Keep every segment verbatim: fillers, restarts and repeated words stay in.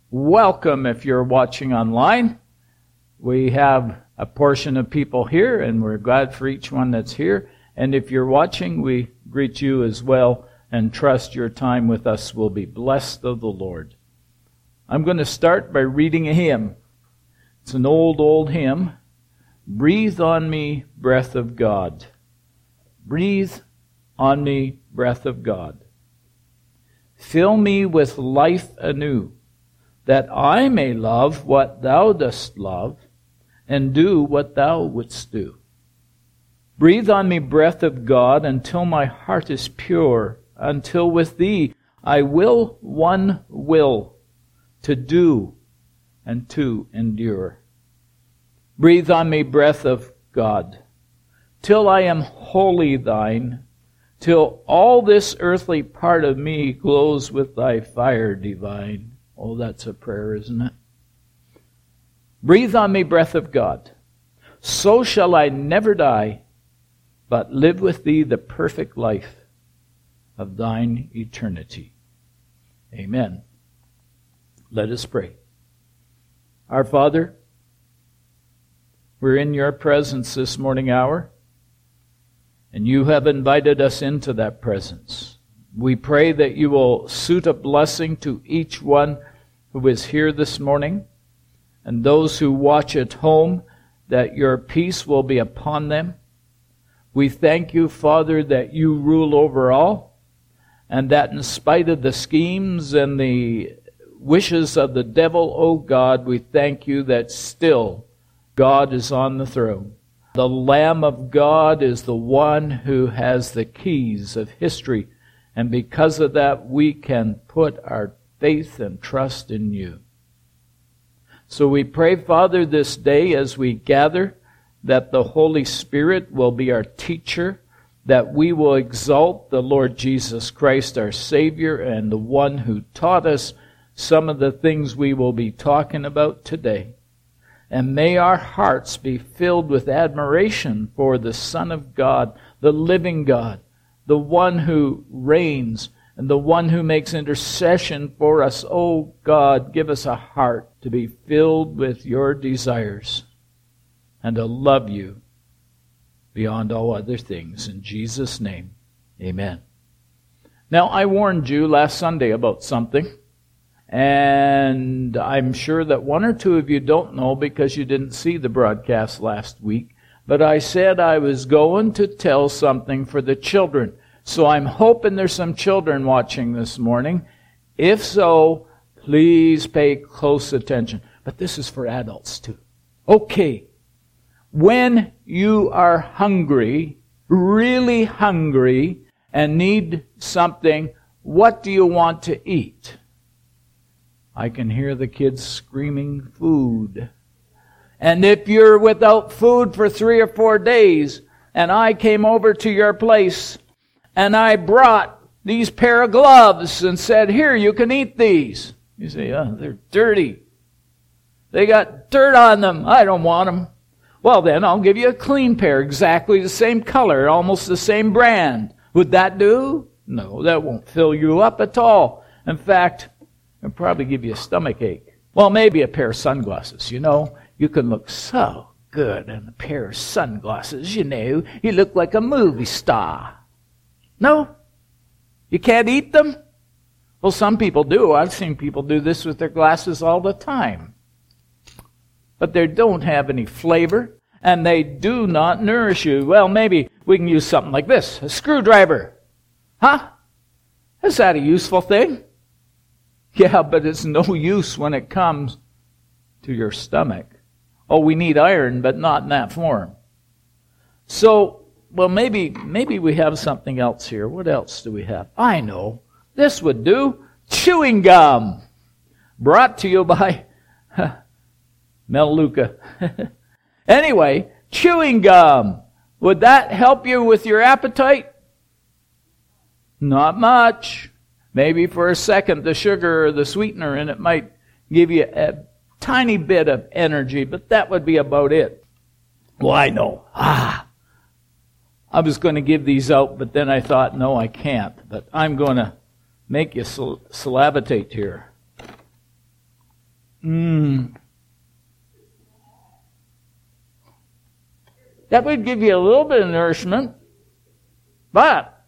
welcome if you're watching online. We have a portion of people here, and we're glad for each one that's here. And if you're watching, we greet you as well and trust your time with us will be blessed of the Lord. I'm going to start by reading a hymn. It's an old, old hymn. Breathe on me, breath of God. Breathe on me, breath of God. Fill me with life anew, that I may love what thou dost love, and do what thou wouldst do. Breathe on me, breath of God, until my heart is pure, until with thee I will one will, to do and to endure. Breathe on me, breath of God, till I am wholly thine, till all this earthly part of me glows with thy fire divine. Oh, that's a prayer, isn't it? Breathe on me, breath of God, so shall I never die, but live with thee the perfect life of thine eternity. Amen. Let us pray. Our Father, we're in your presence this morning hour, and you have invited us into that presence. We pray that you will suit a blessing to each one who is here this morning, and those who watch at home, that your peace will be upon them. We thank you, Father, that you rule over all, and that in spite of the schemes and the wishes of the devil, O God, we thank you that still God is on the throne. The Lamb of God is the one who has the keys of history, and because of that, we can put our faith and trust in you. So we pray, Father, this day as we gather, that the Holy Spirit will be our teacher, that we will exalt the Lord Jesus Christ, our Savior, and the one who taught us some of the things we will be talking about today. And may our hearts be filled with admiration for the Son of God, the living God, the one who reigns, and the one who makes intercession for us. Oh God, give us a heart to be filled with your desires and to love you beyond all other things. In Jesus' name, amen. Now, I warned you last Sunday about something, and I'm sure that one or two of you don't know because you didn't see the broadcast last week, but I said I was going to tell something for the children. So I'm hoping there's some children watching this morning. If so, please pay close attention. But this is for adults too. Okay. When you are hungry, really hungry, and need something, what do you want to eat? I can hear the kids screaming, food. And if you're without food for three or four days, and I came over to your place, and I brought these pair of gloves and said, here, you can eat these. You say, oh, they're dirty. They got dirt on them. I don't want them. Well, then I'll give you a clean pair, exactly the same color, almost the same brand. Would that do? No, that won't fill you up at all. In fact, it'll probably give you a stomach ache. Well, maybe a pair of sunglasses, you know. You can look so good in a pair of sunglasses, you know. You look like a movie star. No? You can't eat them? Well, some people do. I've seen people do this with their glasses all the time. But they don't have any flavor, and they do not nourish you. Well, maybe we can use something like this, a screwdriver. Huh? Is that a useful thing? Yeah, but it's no use when it comes to your stomach. Oh, we need iron, but not in that form. So, well, maybe maybe we have something else here. What else do we have? I know. This would do. Chewing gum. Brought to you by Melaleuca. Anyway, chewing gum. Would that help you with your appetite? Not much. Maybe for a second the sugar or the sweetener in it might give you a tiny bit of energy, but that would be about it. Well, I know. Ah, I was going to give these out, but then I thought, no, I can't. But I'm going to make you sal- salivatate here. Mm. That would give you a little bit of nourishment, but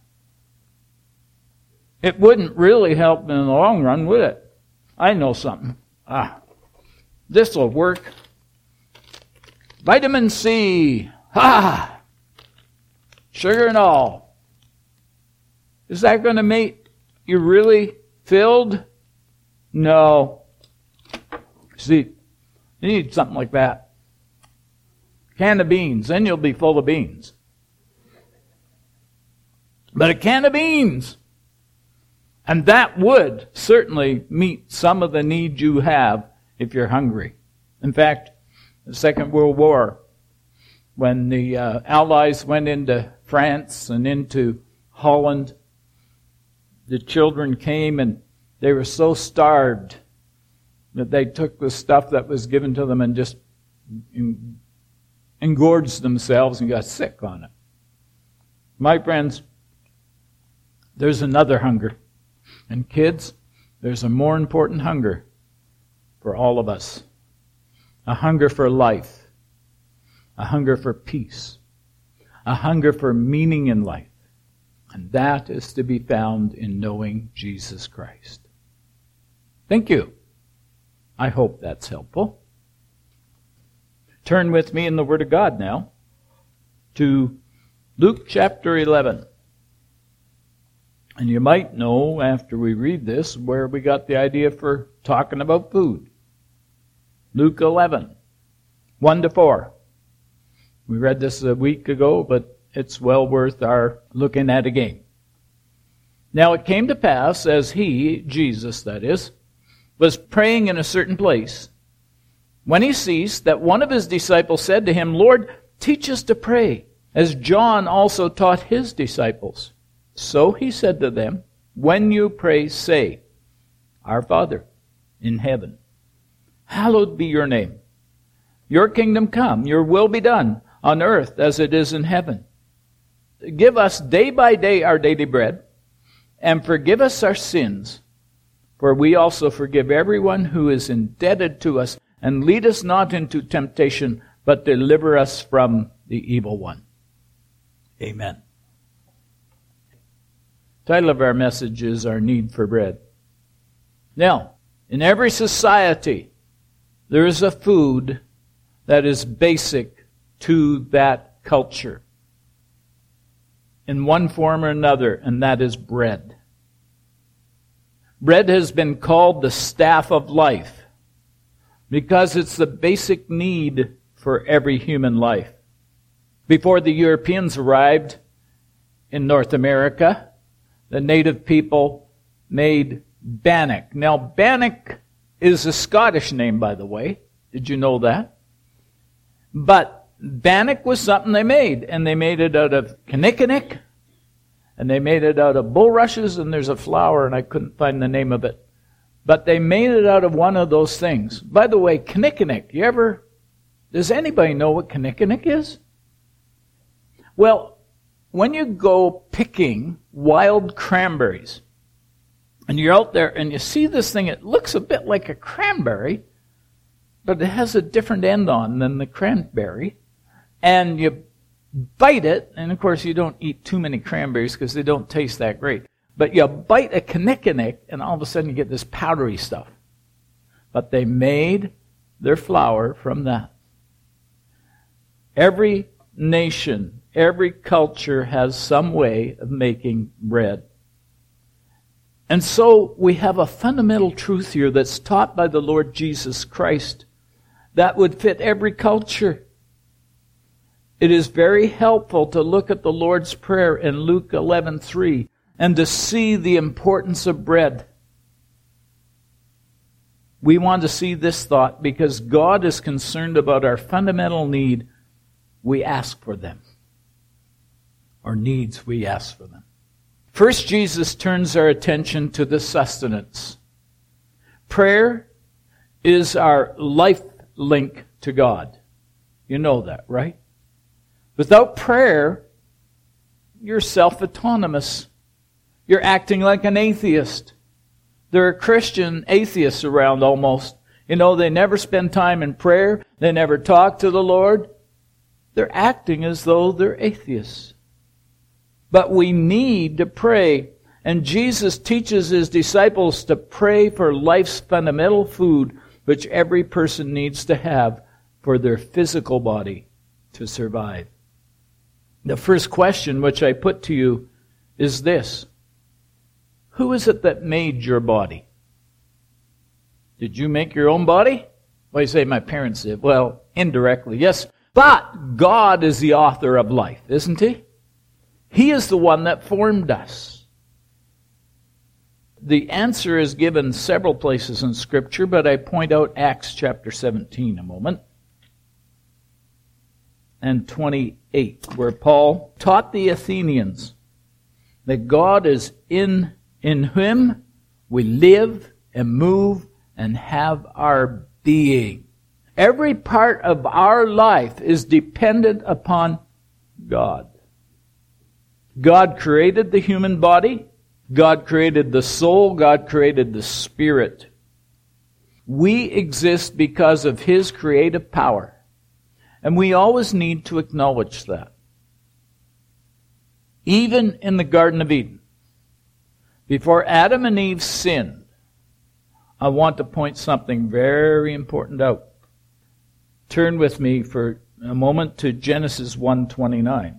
it wouldn't really help in the long run, would it? I know something. Ah, this will work. Vitamin C. Ah, sugar and all. Is that going to make you really filled? No. See, you need something like that. Can of beans, then you'll be full of beans. But a can of beans, and that would certainly meet some of the needs you have if you're hungry. In fact, the Second World War, when the uh, Allies went into France and into Holland, the children came and they were so starved that they took the stuff that was given to them and just engorged themselves and got sick on it. My friends, there's another hunger. And kids, there's a more important hunger for all of us. A hunger for life. A hunger for peace. A hunger for meaning in life. And that is to be found in knowing Jesus Christ. Thank you. I hope that's helpful. Turn with me in the Word of God now to Luke chapter eleven. And you might know after we read this where we got the idea for talking about food. Luke eleven, one to four. We read this a week ago, but it's well worth our looking at again. Now it came to pass, as he, Jesus that is, was praying in a certain place, when he ceased, that one of his disciples said to him, Lord, teach us to pray, as John also taught his disciples. So he said to them, when you pray, say, Our Father in heaven, hallowed be your name. Your kingdom come, your will be done, on earth as it is in heaven. Give us day by day our daily bread, and forgive us our sins, for we also forgive everyone who is indebted to us, and lead us not into temptation, but deliver us from the evil one. Amen. The title of our message is Our Need for Bread. Now, in every society, there is a food that is basic to that culture, in one form or another, and that is bread. Bread has been called the staff of life because it's the basic need for every human life. Before the Europeans arrived in North America, the native people made bannock. Now, bannock is a Scottish name, by the way. Did you know that? But bannock was something they made, and they made it out of kinnikinnick, and they made it out of bulrushes, and there's a flower, and I couldn't find the name of it. But they made it out of one of those things. By the way, kinnikinnick, you ever, does anybody know what kinnikinnick is? Well, when you go picking wild cranberries, and you're out there and you see this thing, it looks a bit like a cranberry, but it has a different end on than the cranberry, and you bite it, and of course you don't eat too many cranberries because they don't taste that great, but you bite a kinnikinnick, and all of a sudden you get this powdery stuff. But they made their flour from that. Every nation, every culture has some way of making bread. And so we have a fundamental truth here that's taught by the Lord Jesus Christ that would fit every culture. It is very helpful to look at the Lord's Prayer in Luke eleven three and to see the importance of bread. We want to see this thought because God is concerned about our fundamental need. We ask for them. Our needs, we ask for them. First, Jesus turns our attention to the sustenance. Prayer is our life link to God. You know that, right? Without prayer, you're self-autonomous. You're acting like an atheist. There are Christian atheists around almost You know, they never spend time in prayer. They never talk to the Lord. They're acting as though they're atheists. But we need to pray. And Jesus teaches His disciples to pray for life's fundamental food, which every person needs to have for their physical body to survive. The first question which I put to you is this: who is it that made your body? Did you make your own body? Well, you say, my parents did. Well, indirectly, yes. But God is the author of life, isn't He? He is the one that formed us. The answer is given several places in Scripture, but I point out Acts chapter seventeen a moment. And twenty-eight, where Paul taught the Athenians that God is in, in Him we live and move and have our being. Every part of our life is dependent upon God. God created the human body. God created the soul. God created the spirit. We exist because of His creative power. And we always need to acknowledge that. Even in the Garden of Eden, before Adam and Eve sinned, I want to point something very important out. Turn with me for a moment to Genesis one twenty-nine.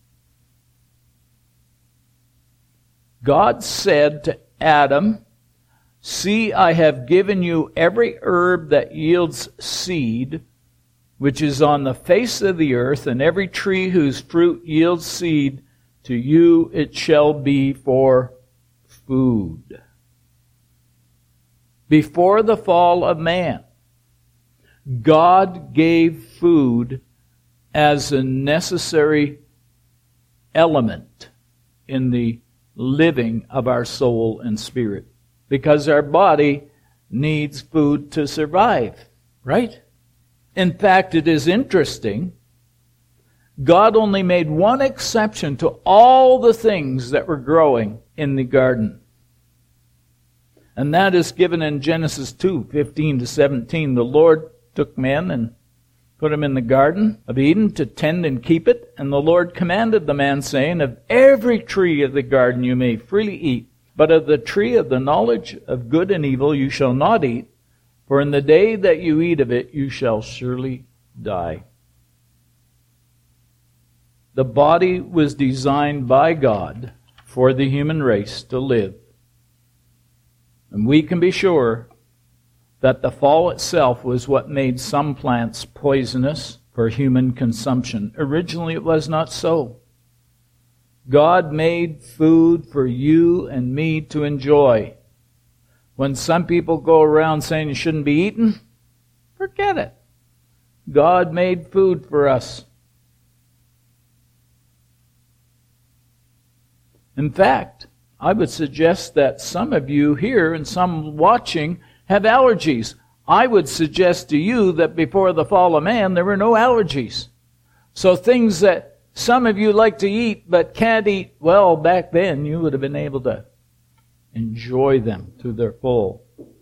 God said to Adam, "See, I have given you every herb that yields seed, which is on the face of the earth, and every tree whose fruit yields seed, to you it shall be for food." Before the fall of man, God gave food as a necessary element in the living of our soul and spirit. Because our body needs food to survive, right? In fact, it is interesting. God only made one exception to all the things that were growing in the garden. And that is given in Genesis two, fifteen to seventeen. The Lord took man and put him in the Garden of Eden to tend and keep it. And the Lord commanded the man, saying, "Of every tree of the garden you may freely eat, but of the tree of the knowledge of good and evil you shall not eat, for in the day that you eat of it you shall surely die." The body was designed by God for the human race to live. And we can be sure that the fall itself was what made some plants poisonous for human consumption. Originally it was not so. God made food for you and me to enjoy. When some people go around saying you shouldn't be eaten, forget it. God made food for us. In fact, I would suggest that some of you here and some watching have allergies. I would suggest to you that before the fall of man, there were no allergies. So things that some of you like to eat but can't eat, well, back then you would have been able to enjoy them to their full.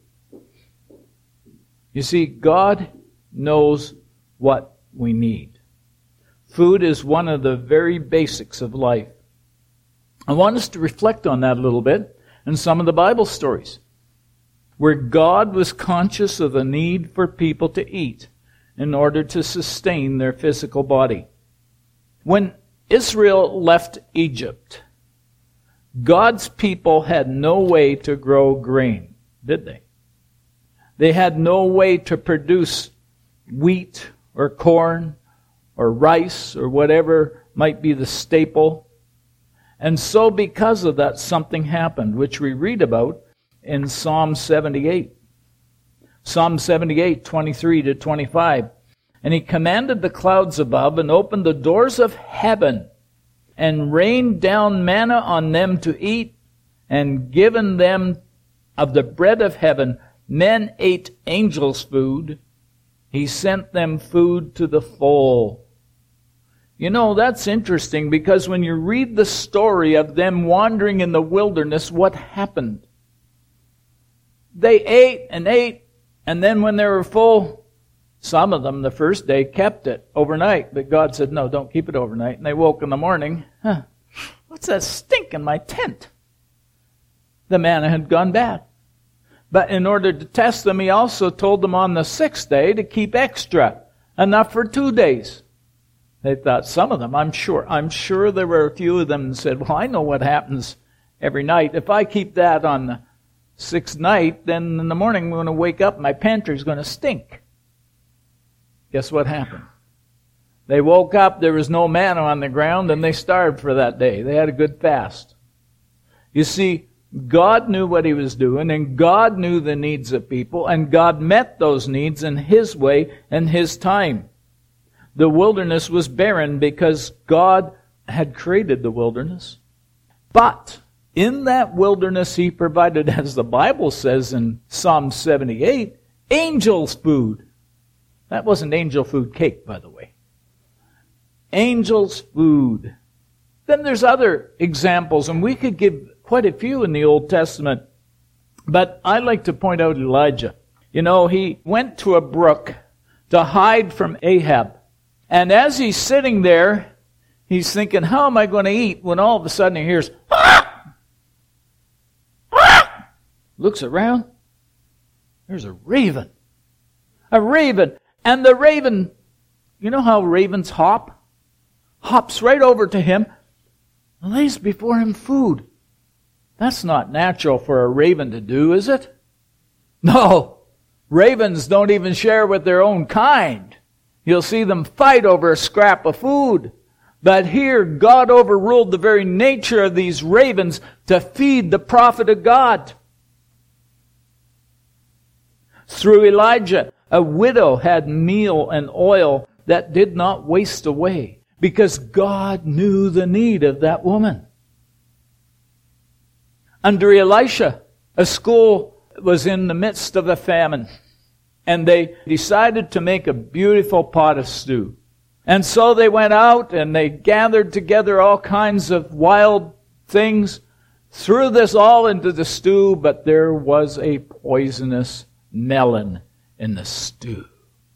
You see, God knows what we need. Food is one of the very basics of life. I want us to reflect on that a little bit in some of the Bible stories, where God was conscious of the need for people to eat in order to sustain their physical body. When Israel left Egypt, God's people had no way to grow grain, did they? They had no way to produce wheat or corn or rice or whatever might be the staple. And so because of that, something happened, which we read about in Psalm seventy-eight. Psalm seventy-eight, twenty-three to twenty-five. "And He commanded the clouds above, and opened the doors of heaven, and rained down manna on them to eat, and given them of the bread of heaven. Men ate angels' food. He sent them food to the full." You know, that's interesting, because when you read the story of them wandering in the wilderness, what happened? They ate and ate And then when they were full, some of them the first day kept it overnight. But God said, no, don't keep it overnight. And they woke in the morning, huh, what's that stink in my tent? The manna had gone bad. But in order to test them, he also told them on the sixth day to keep extra, enough for two days. They thought, some of them, I'm sure, I'm sure there were a few of them that said, well, I know what happens every night. If I keep that on the sixth night, then in the morning when I wake up, my pantry's going to stink. Guess what happened? They woke up, there was no manna on the ground, and they starved for that day. They had a good fast. You see, God knew what he was doing, and God knew the needs of people, and God met those needs in his way and his time. The wilderness was barren because God had created the wilderness. But in that wilderness he provided, as the Bible says in Psalm seventy-eight, angels' food. That wasn't angel food cake, by the way. Angels' food. Then there's other examples, and we could give quite a few in the Old Testament. But I like to point out Elijah. You know, he went to a brook to hide from Ahab. And as he's sitting there, he's thinking, how am I going to eat? When all of a sudden he hears, ah! Ah! Looks around. There's a raven. A raven. And the raven, you know how ravens hop? Hops right over to him and lays before him food. That's not natural for a raven to do, is it? No. Ravens don't even share with their own kind. You'll see them fight over a scrap of food. But here, God overruled the very nature of these ravens to feed the prophet of God. Through Elijah, a widow had meal and oil that did not waste away, because God knew the need of that woman. Under Elisha, a school was in the midst of a famine, and they decided to make a beautiful pot of stew. And so they went out and they gathered together all kinds of wild things, threw this all into the stew, but there was a poisonous melon in the stew.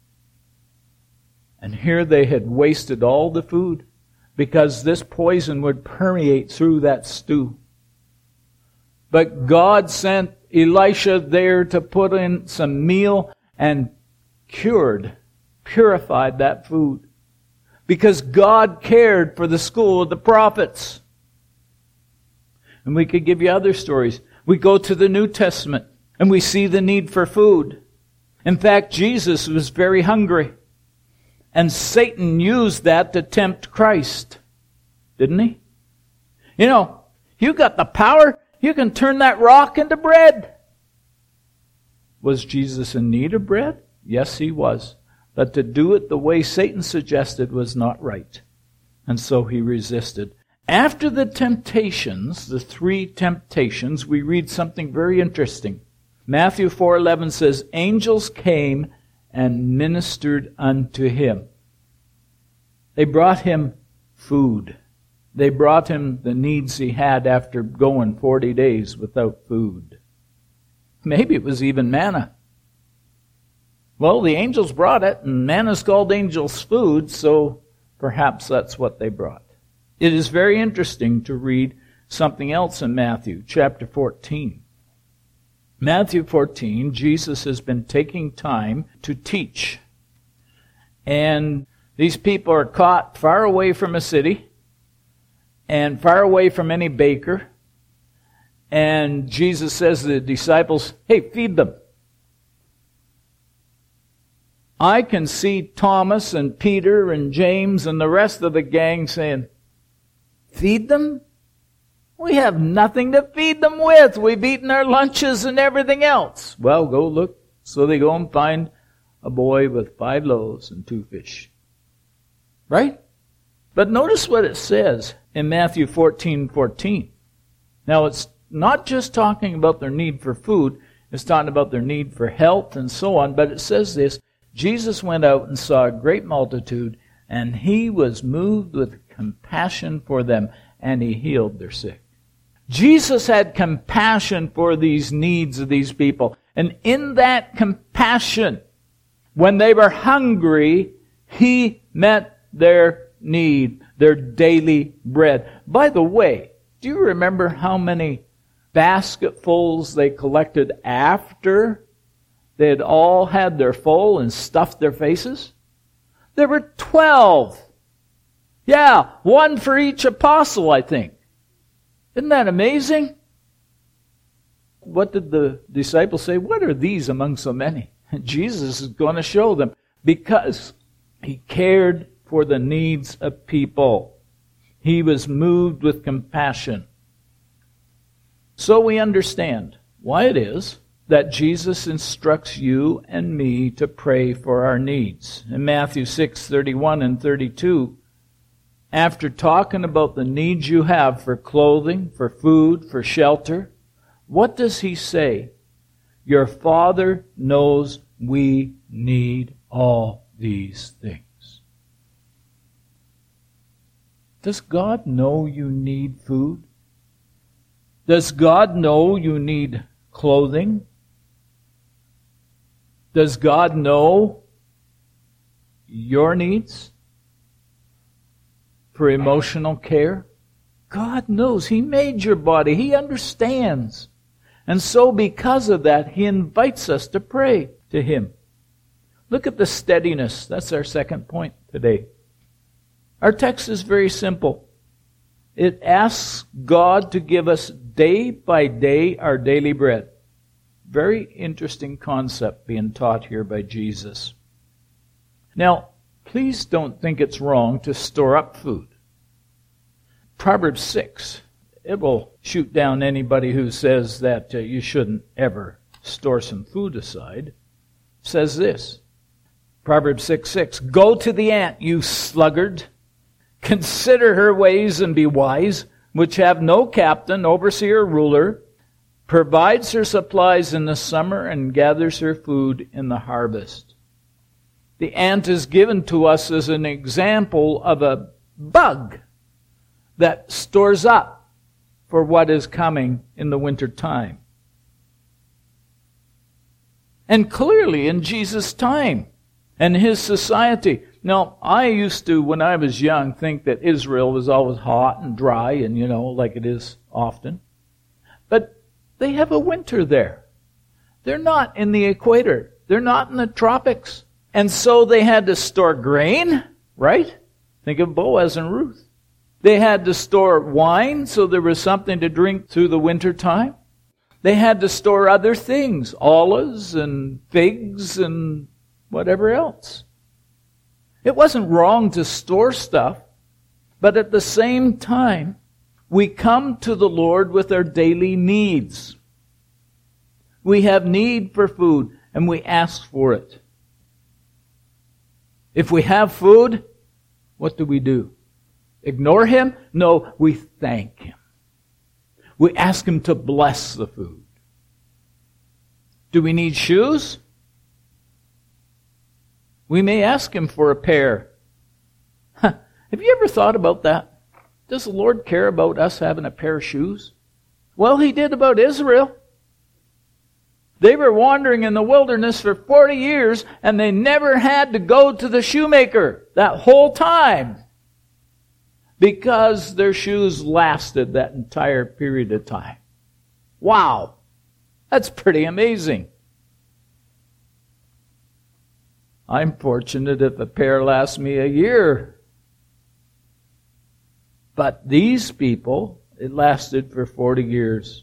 And here they had wasted all the food because this poison would permeate through that stew. But God sent Elisha there to put in some meal and cured, purified that food. Because God cared for the school of the prophets. And we could give you other stories. We go to the New Testament and we see the need for food. In fact, Jesus was very hungry. And Satan used that to tempt Christ. Didn't he? You know, you got the power. You can turn that rock into bread. Was Jesus in need of bread? Yes, he was. But to do it the way Satan suggested was not right. And so he resisted. After the temptations, the three temptations, we read something very interesting. Matthew four eleven says, angels came and ministered unto him. They brought him food. They brought him the needs he had after going forty days without food. Maybe it was even manna. Well, the angels brought it, and manna's called angels' food, so perhaps that's what they brought. It is very interesting to read something else in Matthew chapter fourteen. Matthew fourteen, Jesus has been taking time to teach. And these people are caught far away from a city and far away from any baker. And Jesus says to the disciples, hey, feed them. I can see Thomas and Peter and James and the rest of the gang saying, feed them? We have nothing to feed them with. We've eaten our lunches and everything else. Well, go look. So they go and find a boy with five loaves and two fish. Right? But notice what it says in Matthew fourteen fourteen. Now, it's not just talking about their need for food. It's talking about their need for health and so on. But it says this, Jesus went out and saw a great multitude, and he was moved with compassion for them, and he healed their sick. Jesus had compassion for these needs of these people. And in that compassion, when they were hungry, He met their need, their daily bread. By the way, do you remember how many basketfuls they collected after they had all had their full and stuffed their faces? There were twelve. Yeah, one for each apostle, I think. Isn't that amazing? What did the disciples say? What are these among so many? And Jesus is going to show them, because He cared for the needs of people. He was moved with compassion. So we understand why it is that Jesus instructs you and me to pray for our needs. In Matthew six, thirty-one and thirty-two, after talking about the needs you have for clothing, for food, for shelter, what does He say? Your Father knows we need all these things. Does God know you need food? Does God know you need clothing? Does God know your needs for emotional care? God knows. He made your body. He understands. And so because of that, He invites us to pray to Him. Look at the steadiness. That's our second point today. Our text is very simple. It asks God to give us day by day our daily bread. Very interesting concept being taught here by Jesus. Now, please don't think it's wrong to store up food. Proverbs six, it will shoot down anybody who says that uh, you shouldn't ever store some food aside. It says this, Proverbs six six, go to the ant, you sluggard. Consider her ways and be wise, which have no captain, overseer, ruler, provides her supplies in the summer and gathers her food in the harvest. The ant is given to us as an example of a bug that stores up for what is coming in the winter time. And clearly in Jesus' time and His society. Now, I used to, when I was young, think that Israel was always hot and dry and, you know, like it is often. But they have a winter there. They're not in the equator. They're not in the tropics. And so they had to store grain, right? Think of Boaz and Ruth. They had to store wine so there was something to drink through the winter time. They had to store other things, olives and figs and whatever else. It wasn't wrong to store stuff, but at the same time, we come to the Lord with our daily needs. We have need for food, and we ask for it. If we have food, what do we do? Ignore Him? No, we thank Him. We ask Him to bless the food. Do we need shoes? We may ask Him for a pair. Huh. Have you ever thought about that? Does the Lord care about us having a pair of shoes? Well, He did about Israel. They were wandering in the wilderness for forty years, and they never had to go to the shoemaker that whole time, because their shoes lasted that entire period of time. Wow! That's pretty amazing. I'm fortunate if a pair lasts me a year. But these people, it lasted for forty years.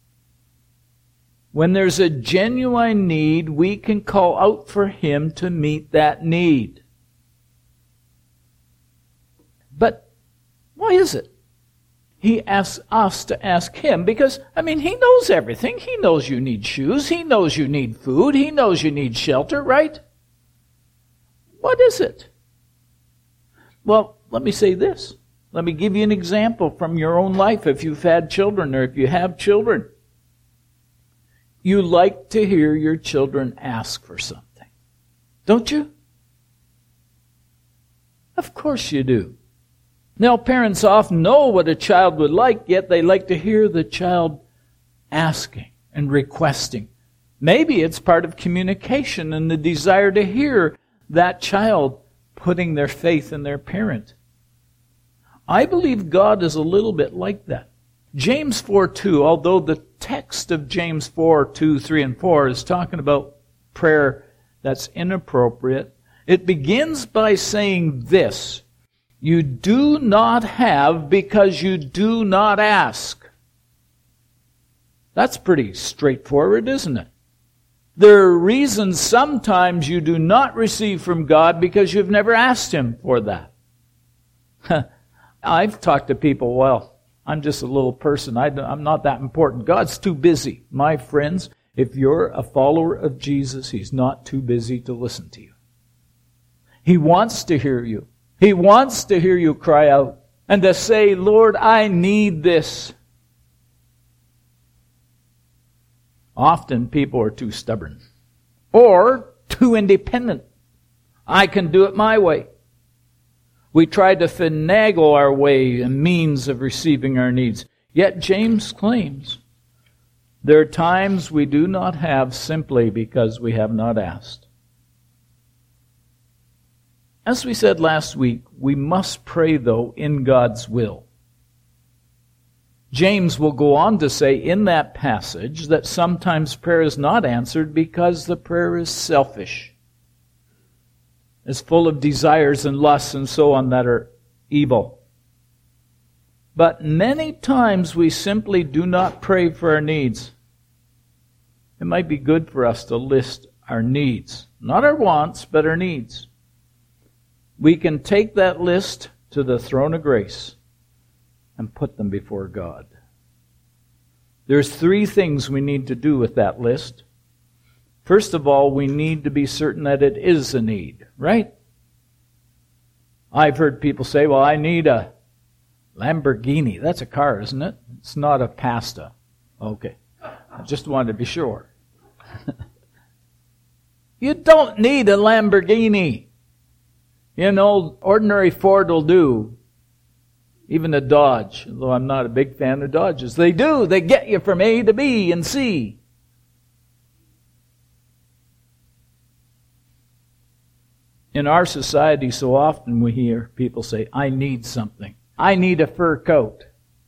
When there's a genuine need, we can call out for Him to meet that need. But why is it? He asks us to ask Him because, I mean, He knows everything. He knows you need shoes. He knows you need food. He knows you need shelter, right? What is it? Well, let me say this. Let me give you an example from your own life if you've had children or if you have children. You like to hear your children ask for something, don't you? Of course you do. Now, parents often know what a child would like, yet they like to hear the child asking and requesting. Maybe it's part of communication and the desire to hear that child putting their faith in their parent. I believe God is a little bit like that. James four two, although the text of James four two, three, and four is talking about prayer that's inappropriate, it begins by saying this: you do not have because you do not ask. That's pretty straightforward, isn't it? There are reasons sometimes you do not receive from God because you've never asked Him for that. I've talked to people, well, I'm just a little person. I I'm not that important. God's too busy. My friends, if you're a follower of Jesus, He's not too busy to listen to you. He wants to hear you. He wants to hear you cry out and to say, Lord, I need this. Often people are too stubborn or too independent. I can do it my way. We try to finagle our way and means of receiving our needs. Yet James claims there are times we do not have simply because we have not asked. As we said last week, we must pray, though, in God's will. James will go on to say in that passage that sometimes prayer is not answered because the prayer is selfish. It's full of desires and lusts and so on that are evil. But many times we simply do not pray for our needs. It might be good for us to list our needs. Not our wants, but our needs. We can take that list to the throne of grace and put them before God. There's three things we need to do with that list. First of all, we need to be certain that it is a need, right? I've heard people say, well, I need a Lamborghini. That's a car, isn't it? It's not a pasta. Okay. I just wanted to be sure. You don't need a Lamborghini. You know, ordinary Ford will do. Even a Dodge, although I'm not a big fan of Dodges. They do. They get you from A to B and C. In our society, so often we hear people say, I need something. I need a fur coat.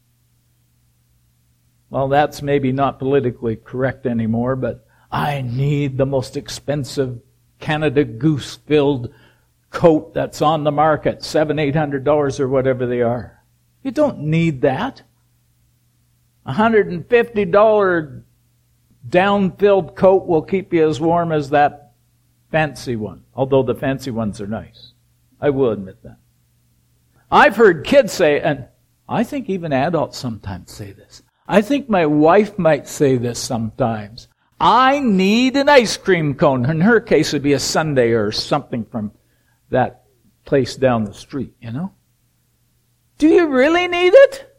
Well, that's maybe not politically correct anymore, but I need the most expensive Canada Goose-filled coat that's on the market, seven, eight hundred dollars or whatever they are. You don't need that. A one hundred fifty dollars down-filled coat will keep you as warm as that fancy one, although the fancy ones are nice. I will admit that. I've heard kids say, and I think even adults sometimes say this. I think my wife might say this sometimes. I need an ice cream cone. In her case, it would be a sundae or something from that place down the street, you know. Do you really need it?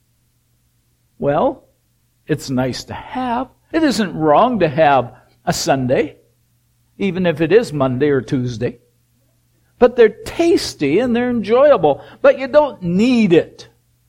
Well, it's nice to have. It isn't wrong to have a sundae, even if it is Monday or Tuesday. But they're tasty and they're enjoyable, but you don't need it.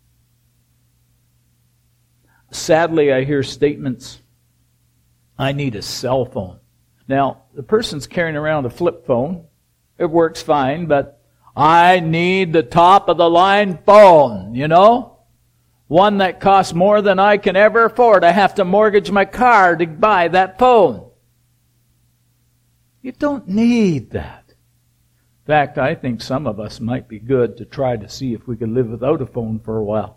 Sadly, I hear statements, I need a cell phone. Now, the person's carrying around a flip phone. It works fine, but I need the top of the line phone, you know? One that costs more than I can ever afford. I have to mortgage my car to buy that phone. You don't need that. In fact, I think some of us might be good to try to see if we could live without a phone for a while.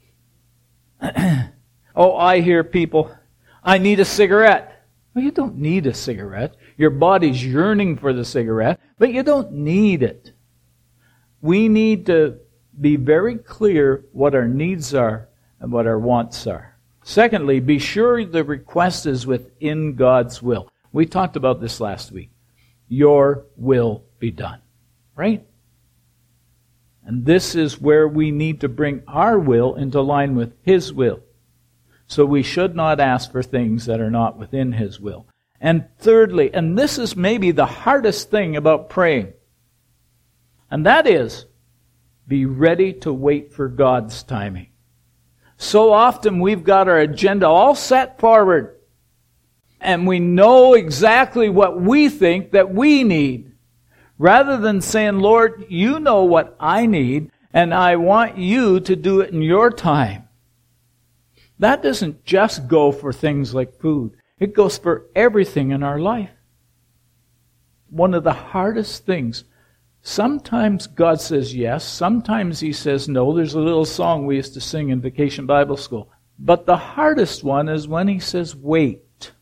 Oh, I hear people, I need a cigarette. Well, you don't need a cigarette. Your body's yearning for the cigarette, but you don't need it. We need to be very clear what our needs are and what our wants are. Secondly, be sure the request is within God's will. We talked about this last week. Your will be done. Right? And this is where we need to bring our will into line with His will. So we should not ask for things that are not within His will. And thirdly, and this is maybe the hardest thing about praying, and that is, be ready to wait for God's timing. So often we've got our agenda all set forward. And we know exactly what we think that we need. Rather than saying, Lord, you know what I need, and I want you to do it in your time. That doesn't just go for things like food. It goes for everything in our life. One of the hardest things, sometimes God says yes, sometimes He says no. There's a little song we used to sing in Vacation Bible School. But the hardest one is when He says wait.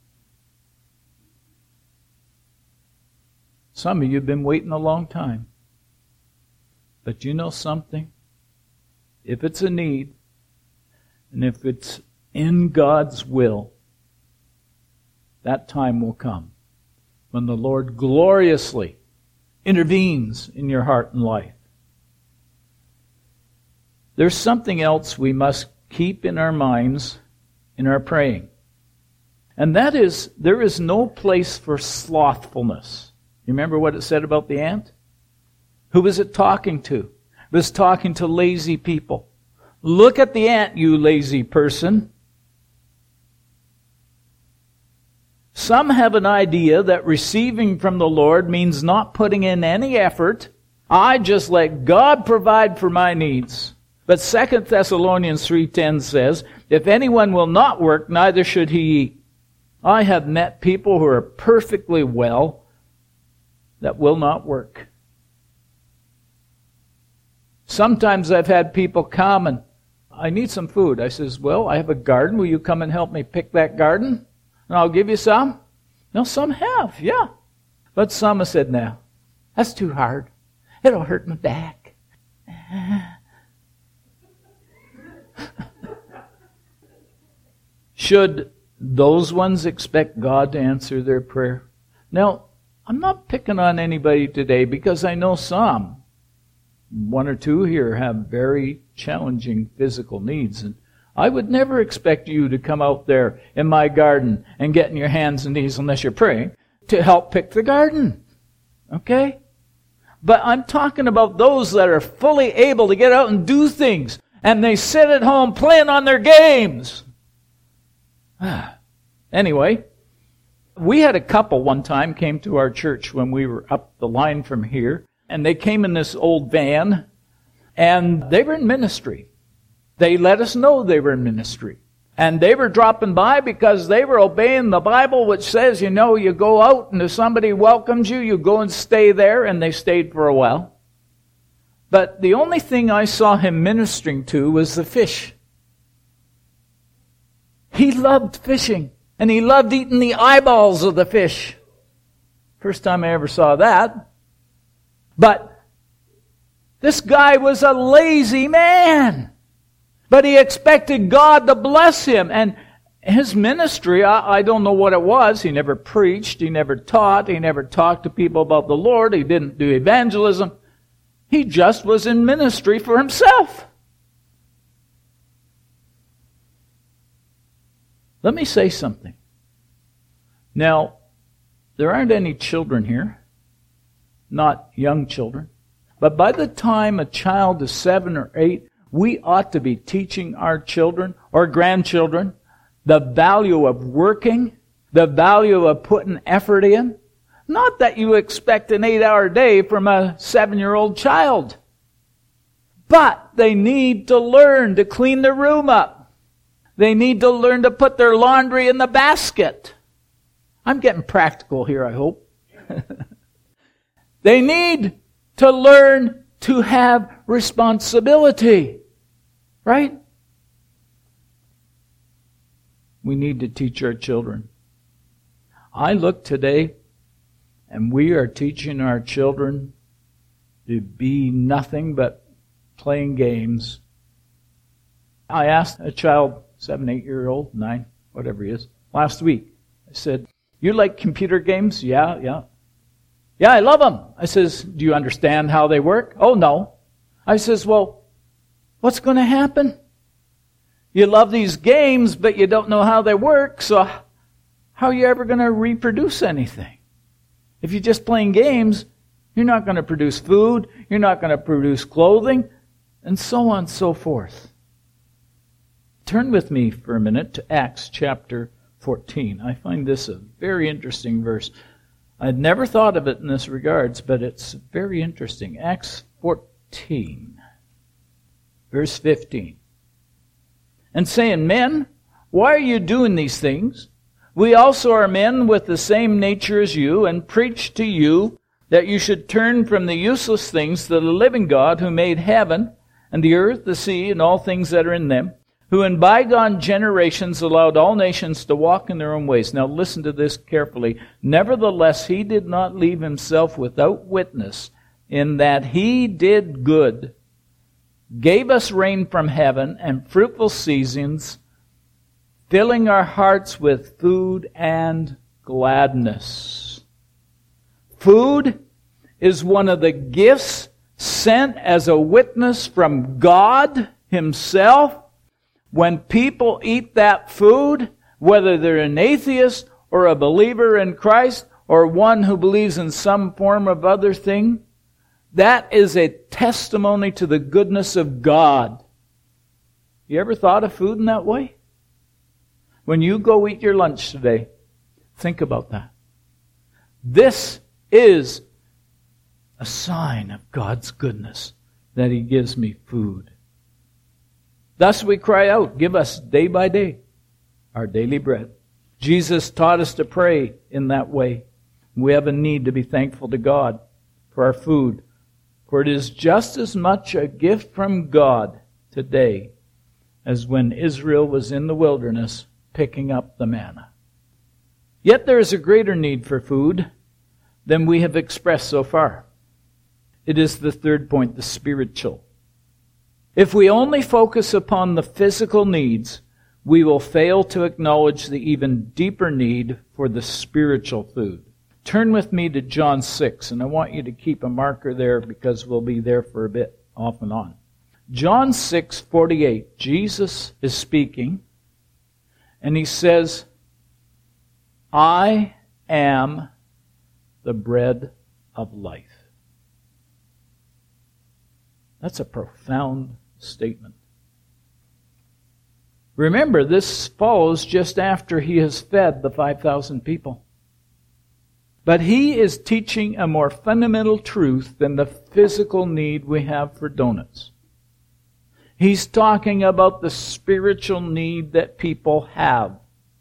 Some of you have been waiting a long time. But you know something? If it's a need, and if it's in God's will, that time will come when the Lord gloriously intervenes in your heart and life. There's something else we must keep in our minds in our praying. And that is, there is no place for slothfulness. You remember what it said about the ant? Who was it talking to? It was talking to lazy people. Look at the ant, you lazy person. Some have an idea that receiving from the Lord means not putting in any effort. I just let God provide for my needs. But Second Thessalonians three ten says, if anyone will not work, neither should he eat. I have met people who are perfectly well that will not work. Sometimes I've had people come and, I need some food. I says, well, I have a garden. Will you come and help me pick that garden? And I'll give you some. No, some have, yeah. But some have said, no, that's too hard. It'll hurt my back. Should those ones expect God to answer their prayer? Now, I'm not picking on anybody today because I know some, one or two here, have very challenging physical needs. And I would never expect you to come out there in my garden and get in your hands and knees, unless you're praying, to help pick the garden. Okay? But I'm talking about those that are fully able to get out and do things, and they sit at home playing on their games. Anyway, we had a couple one time came to our church when we were up the line from here, and they came in this old van, and they were in ministry. They let us know they were in ministry. And they were dropping by because they were obeying the Bible, which says, you know, you go out and if somebody welcomes you, you go and stay there, and they stayed for a while. But the only thing I saw him ministering to was the fish. He loved fishing, and he loved eating the eyeballs of the fish. First time I ever saw that. But this guy was a lazy man. But he expected God to bless him. And his ministry, I, I don't know what it was. He never preached. He never taught. He never talked to people about the Lord. He didn't do evangelism. He just was in ministry for himself. Let me say something. Now, there aren't any children here. Not young children. But by the time a child is seven or eight, we ought to be teaching our children or grandchildren the value of working, the value of putting effort in. Not that you expect an eight-hour day from a seven-year-old child. But they need to learn to clean their room up. They need to learn to put their laundry in the basket. I'm getting practical here, I hope. They need to learn to have responsibility. Right? We need to teach our children. I look today, and we are teaching our children to be nothing but playing games. I asked a child, seven, eight-year-old, nine, whatever he is, last week. I said, you like computer games? Yeah, yeah. Yeah, I love them. I says, do you understand how they work? Oh, no. I says, well, what's going to happen? You love these games, but you don't know how they work, so how are you ever going to reproduce anything? If you're just playing games, you're not going to produce food, you're not going to produce clothing, and so on and so forth. Turn with me for a minute to Acts chapter fourteen. I find this a very interesting verse. I'd never thought of it in this regards, but it's very interesting. Acts fourteen, verse fifteen. And saying, Men, why are you doing these things? We also are men with the same nature as you, and preach to you that you should turn from the useless things to the living God, who made heaven and the earth, the sea, and all things that are in them, who in bygone generations allowed all nations to walk in their own ways. Now listen to this carefully. Nevertheless, he did not leave himself without witness, in that he did good, gave us rain from heaven and fruitful seasons, filling our hearts with food and gladness. Food is one of the gifts sent as a witness from God Himself. When people eat that food, whether they're an atheist or a believer in Christ or one who believes in some form of other thing, that is a testimony to the goodness of God. You ever thought of food in that way? When you go eat your lunch today, think about that. This is a sign of God's goodness, that He gives me food. Thus we cry out, give us day by day our daily bread. Jesus taught us to pray in that way. We have a need to be thankful to God for our food, for it is just as much a gift from God today as when Israel was in the wilderness picking up the manna. Yet there is a greater need for food than we have expressed so far. It is the third point, the spiritual. If we only focus upon the physical needs, we will fail to acknowledge the even deeper need for the spiritual food. Turn with me to John six, and I want you to keep a marker there because we'll be there for a bit off and on. John six forty-eight, Jesus is speaking, and He says, I am the bread of life. That's a profound statement. Remember, this follows just after He has fed the five thousand people. But He is teaching a more fundamental truth than the physical need we have for donuts. He's talking about the spiritual need that people have.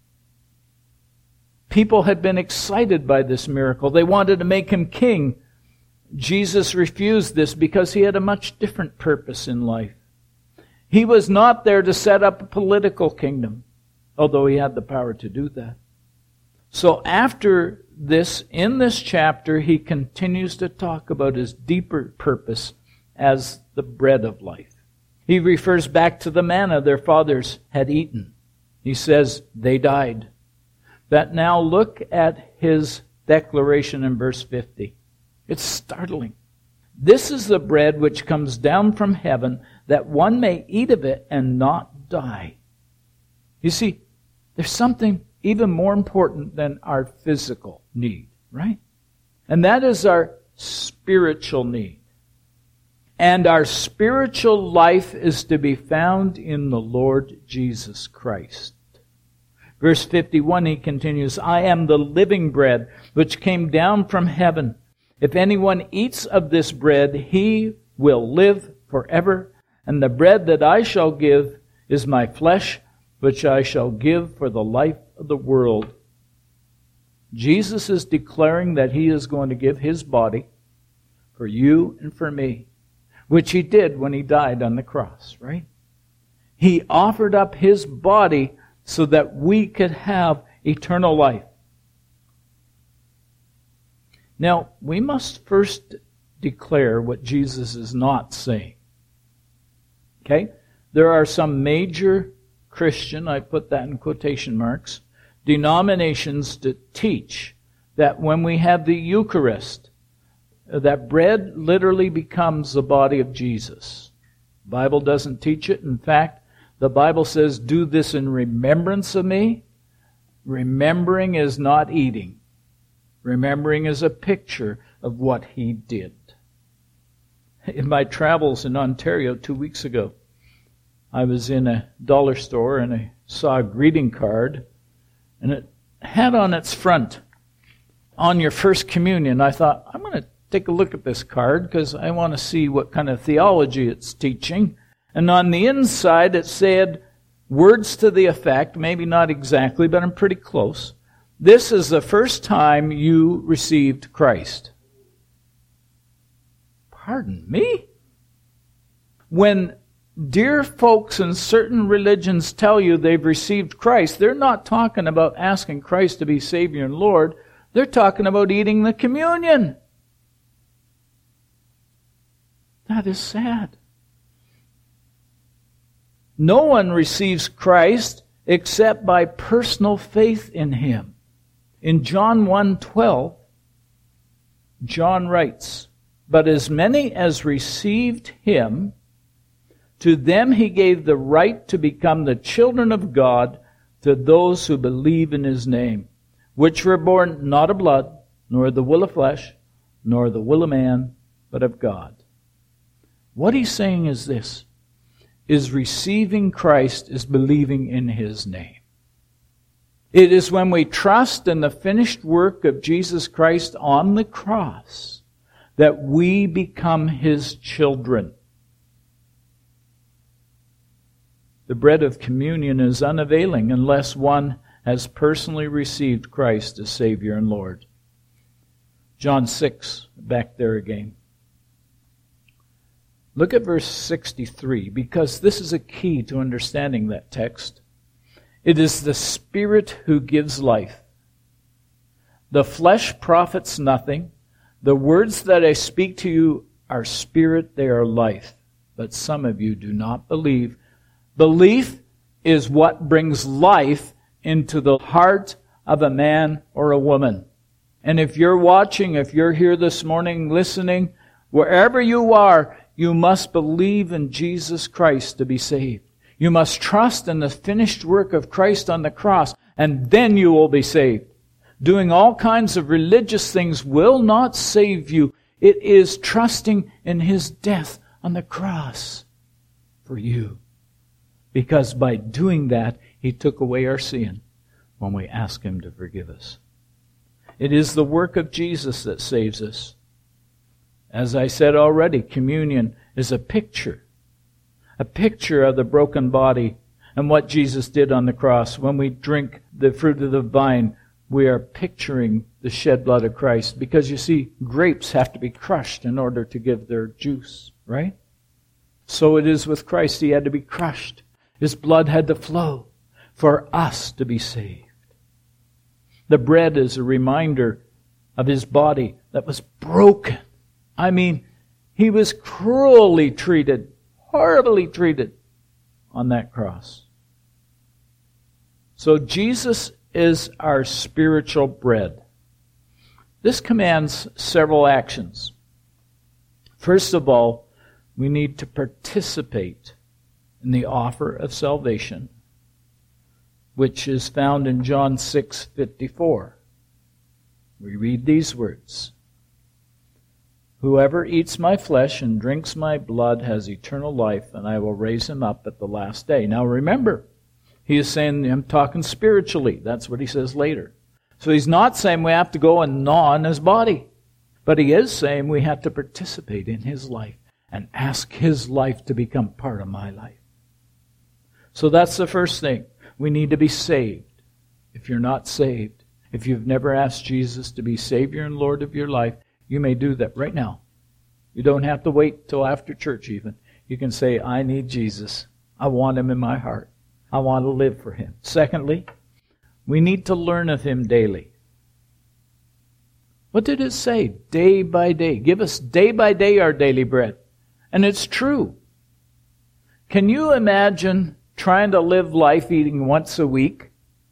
People had been excited by this miracle. They wanted to make Him king. Jesus refused this because He had a much different purpose in life. He was not there to set up a political kingdom, although He had the power to do that. So after this, in this chapter, He continues to talk about His deeper purpose as the bread of life. He refers back to the manna their fathers had eaten. He says, they died. But now look at His declaration in verse fifty. It's startling. This is the bread which comes down from heaven, that one may eat of it and not die. You see, there's something even more important than our physical need, right? And that is our spiritual need. And our spiritual life is to be found in the Lord Jesus Christ. Verse fifty-one, He continues, I am the living bread which came down from heaven. If anyone eats of this bread, he will live forever. And the bread that I shall give is my flesh, which I shall give for the life of the world. Jesus is declaring that He is going to give His body for you and for me, which He did when He died on the cross, right? He offered up His body so that we could have eternal life. Now, we must first declare what Jesus is not saying. Okay? There are some major Christian, I put that in quotation marks, denominations that teach that when we have the Eucharist, that bread literally becomes the body of Jesus. The Bible doesn't teach it. In fact, the Bible says, do this in remembrance of me. Remembering is not eating. Remembering is a picture of what He did. In my travels in Ontario two weeks ago, I was in a dollar store and I saw a greeting card, And it had on its front, on your first communion, I thought, I'm going to take a look at this card because I want to see what kind of theology it's teaching. And on the inside it said words to the effect, maybe not exactly, but I'm pretty close. This is the first time you received Christ. Pardon me? When dear folks in certain religions tell you they've received Christ, they're not talking about asking Christ to be Savior and Lord. They're talking about eating the communion. That is sad. No one receives Christ except by personal faith in Him. In John one twelve, John writes, "But as many as received Him, to them He gave the right to become the children of God, to those who believe in His name, which were born not of blood, nor the will of flesh, nor the will of man, but of God." What he's saying is this, is receiving Christ is believing in His name. It is when we trust in the finished work of Jesus Christ on the cross that we become His children. The bread of communion is unavailing unless one has personally received Christ as Savior and Lord. John six, back there again. Look at verse sixty-three, because this is a key to understanding that text. It is the Spirit who gives life. The flesh profits nothing. The words that I speak to you are spirit, they are life. But some of you do not believe. Belief is what brings life into the heart of a man or a woman. And if you're watching, if you're here this morning listening, wherever you are, you must believe in Jesus Christ to be saved. You must trust in the finished work of Christ on the cross, and then you will be saved. Doing all kinds of religious things will not save you. It is trusting in His death on the cross for you. Because by doing that, He took away our sin when we ask Him to forgive us. It is the work of Jesus that saves us. As I said already, communion is a picture. A picture of the broken body and what Jesus did on the cross. When we drink the fruit of the vine, we are picturing the shed blood of Christ. Because you see, grapes have to be crushed in order to give their juice, right? So it is with Christ. He had to be crushed. His blood had to flow for us to be saved. The bread is a reminder of His body that was broken. I mean, He was cruelly treated, horribly treated on that cross. So Jesus is our spiritual bread. This commands several actions. First of all, we need to participate in the offer of salvation, which is found in John six fifty-four. We read these words, "Whoever eats my flesh and drinks my blood has eternal life, and I will raise him up at the last day." Now remember, he is saying, I'm talking spiritually. That's what he says later. So he's not saying we have to go and gnaw on His body. But he is saying we have to participate in His life and ask His life to become part of my life. So that's the first thing. We need to be saved. If you're not saved, if you've never asked Jesus to be Savior and Lord of your life, you may do that right now. You don't have to wait till after church even. You can say, I need Jesus. I want Him in my heart. I want to live for Him. Secondly, we need to learn of Him daily. What did it say? Day by day. Give us day by day our daily bread. And it's true. Can you imagine trying to live life eating once a week?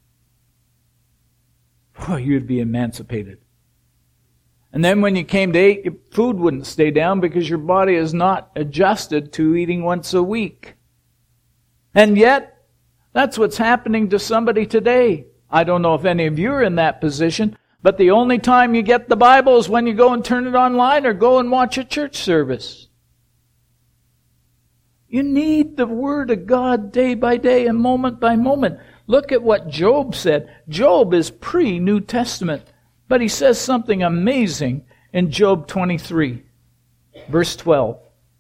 Boy, you'd be emancipated. And then when you came to eat, your food wouldn't stay down because your body is not adjusted to eating once a week. And yet, that's what's happening to somebody today. I don't know if any of you are in that position, but the only time you get the Bible is when you go and turn it online or go and watch a church service. You need the Word of God day by day and moment by moment. Look at what Job said. Job is pre-New Testament, but he says something amazing in Job twenty-three, verse twelve.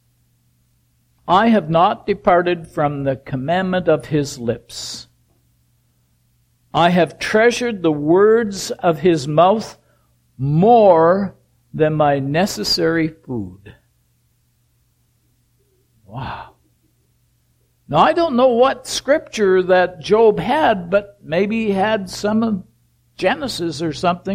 I have not departed from the commandment of his lips. I have treasured the words of his mouth more than my necessary food. Wow. Now, I don't know what scripture that Job had, but maybe he had some of Genesis or something.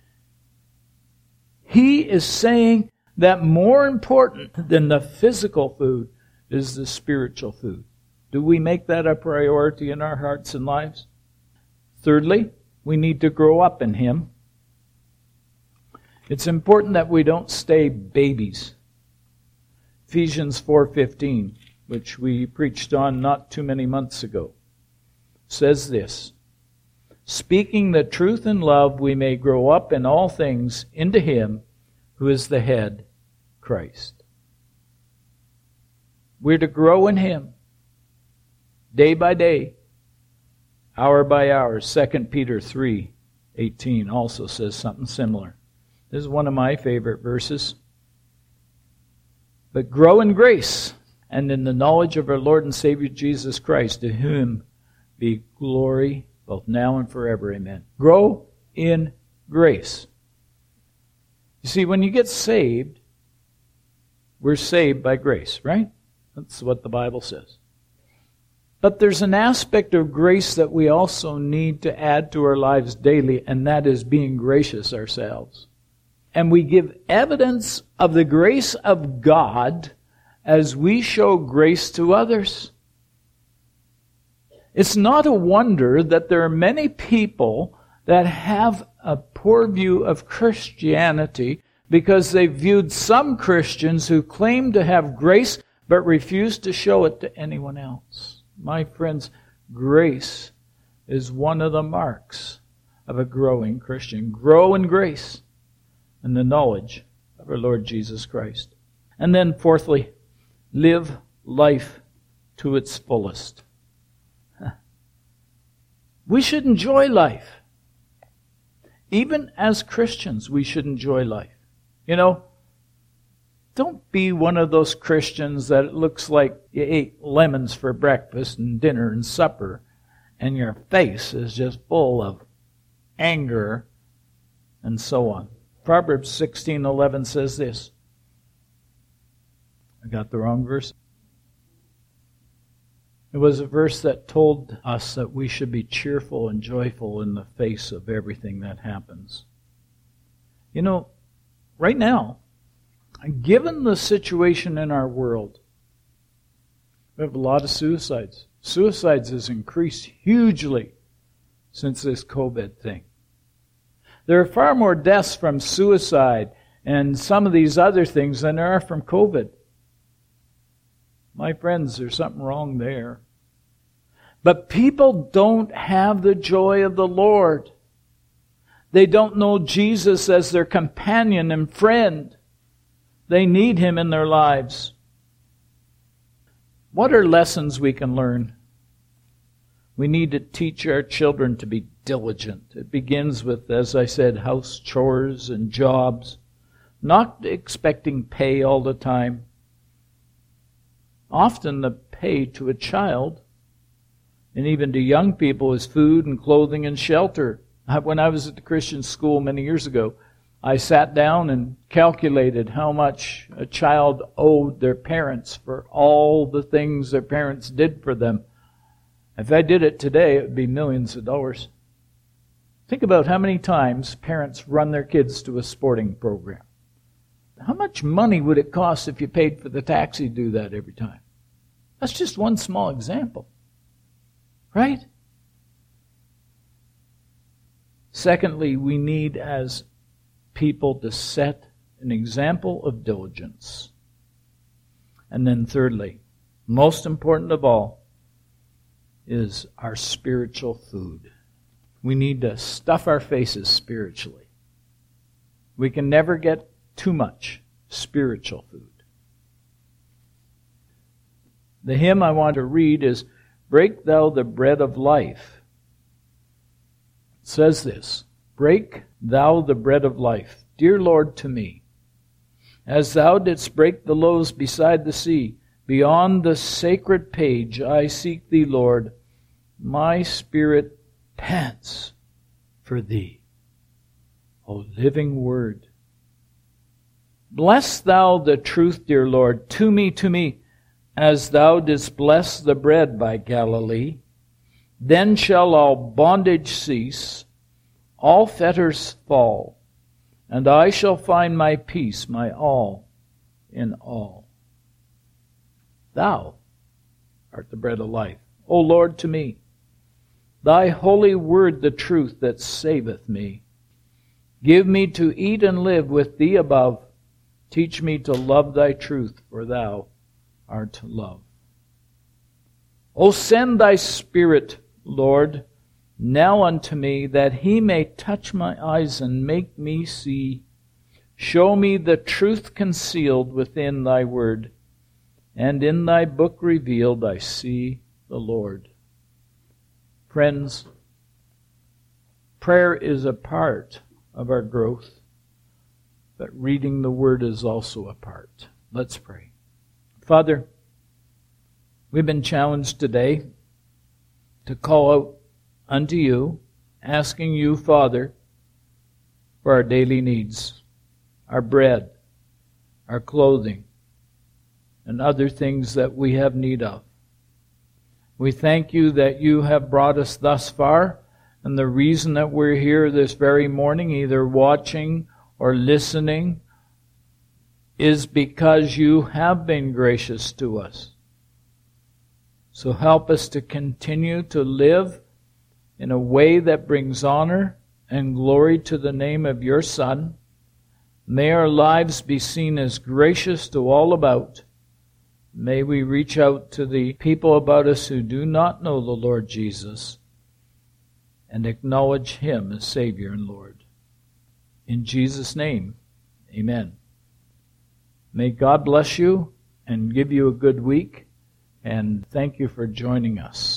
He is saying that more important than the physical food is the spiritual food. Do we make that a priority in our hearts and lives? Thirdly, we need to grow up in Him. It's important that we don't stay babies. Ephesians four fifteen, which we preached on not too many months ago, says this: speaking the truth in love, we may grow up in all things into Him who is the head, Christ. We're to grow in Him day by day, hour by hour. Second Peter three eighteen also says something similar. This is one of my favorite verses. But grow in grace and in the knowledge of our Lord and Savior Jesus Christ, to whom be glory both now and forever. Amen. Grow in grace. You see, when you get saved, we're saved by grace, right? That's what the Bible says. But there's an aspect of grace that we also need to add to our lives daily, and that is being gracious ourselves. And we give evidence of the grace of God as we show grace to others. It's not a wonder that there are many people that have a poor view of Christianity because they viewed some Christians who claim to have grace but refuse to show it to anyone else. My friends, grace is one of the marks of a growing Christian. Grow in grace and the knowledge of our Lord Jesus Christ. And then fourthly, live life to its fullest. We should enjoy life. Even as Christians, we should enjoy life. You know, don't be one of those Christians that it looks like you ate lemons for breakfast and dinner and supper, and your face is just full of anger and so on. Proverbs sixteen eleven says this. I got the wrong verse. It was a verse that told us that we should be cheerful and joyful in the face of everything that happens. You know, right now, given the situation in our world, we have a lot of suicides. Suicides has increased hugely since this COVID thing. There are far more deaths from suicide and some of these other things than there are from COVID. My friends, there's something wrong there. But people don't have the joy of the Lord. They don't know Jesus as their companion and friend. They need Him in their lives. What are lessons we can learn? We need to teach our children to be diligent. It begins with, as I said, house chores and jobs. Not expecting pay all the time. Often the pay to a child, and even to young people, is food and clothing and shelter. When I was at the Christian school many years ago, I sat down and calculated how much a child owed their parents for all the things their parents did for them. If I did it today, it would be millions of dollars. Think about how many times parents run their kids to a sporting program. How much money would it cost if you paid for the taxi to do that every time? That's just one small example. Right? Secondly, we need as people to set an example of diligence. And then thirdly, most important of all, is our spiritual food. We need to stuff our faces spiritually. We can never get too much spiritual food. The hymn I want to read is, Break Thou the Bread of Life says this, break thou the bread of life, dear Lord, to me. As thou didst break the loaves beside the sea, beyond the sacred page I seek thee, Lord. My spirit pants for thee, O living word. Bless thou the truth, dear Lord, to me, to me, as thou didst bless the bread by Galilee. Then shall all bondage cease, all fetters fall, and I shall find my peace, my all in all. Thou art the bread of life, O Lord, to me. Thy holy word, the truth that saveth me. Give me to eat and live with thee above. Teach me to love thy truth, for thou art love. O send thy Spirit, Lord, now unto me, that he may touch my eyes and make me see. Show me the truth concealed within thy word, and in thy book revealed I see the Lord. Friends, prayer is a part of our growth, but reading the word is also a part. Let's pray. Father, we've been challenged today to call out unto you, asking you, Father, for our daily needs, our bread, our clothing, and other things that we have need of. We thank you that you have brought us thus far, and the reason that we're here this very morning, either watching or listening, is because you have been gracious to us. So help us to continue to live in a way that brings honor and glory to the name of your Son. May our lives be seen as gracious to all about. May we reach out to the people about us who do not know the Lord Jesus and acknowledge him as Savior and Lord. In Jesus' name, amen. May God bless you and give you a good week, and thank you for joining us.